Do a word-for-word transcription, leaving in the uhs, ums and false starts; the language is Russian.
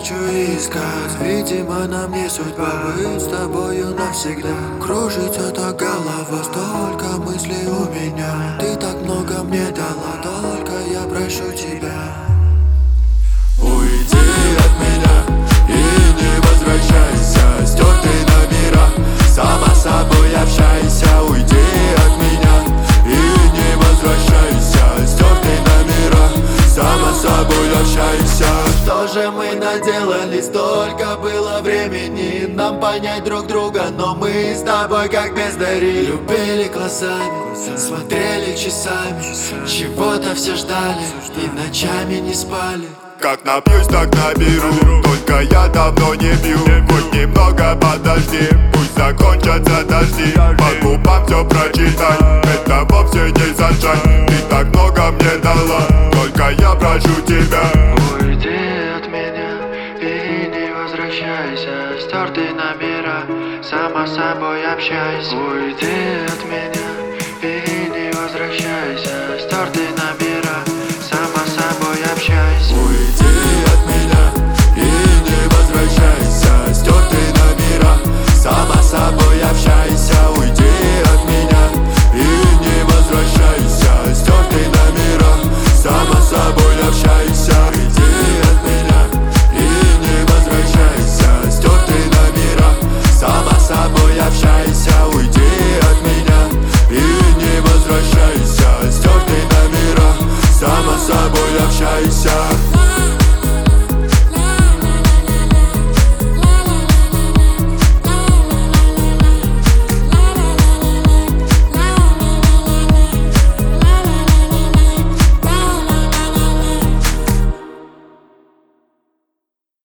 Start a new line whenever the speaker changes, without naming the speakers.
хочу искать. Видимо, нам не судьба быть с тобою навсегда. Кружится так голова, столько мыслей у меня. Ты так много мне дала, только я прошу тебя. Уйди от меня и не возвращайся. Стертые номера, сама с собой общайся. Уйди от меня и не возвращайся. Стертые номера, сама с собой общайся. Что же мы наделали, столько было времени нам понять друг друга, но мы с тобой как бездари. Любили глазами, смотрели часами, чего-то все ждали и ночами не спали.
Как напьюсь, так наберу, только я давно не пью. Хоть немного подожди, пусть закончатся дожди. По губам все прочитай, это вовсе не зажать. Ты так много мне дала, только я прошу тебя.
Уйди от меня и не возвращайся. Стертые номера, сама с собой общайся. Уйди от меня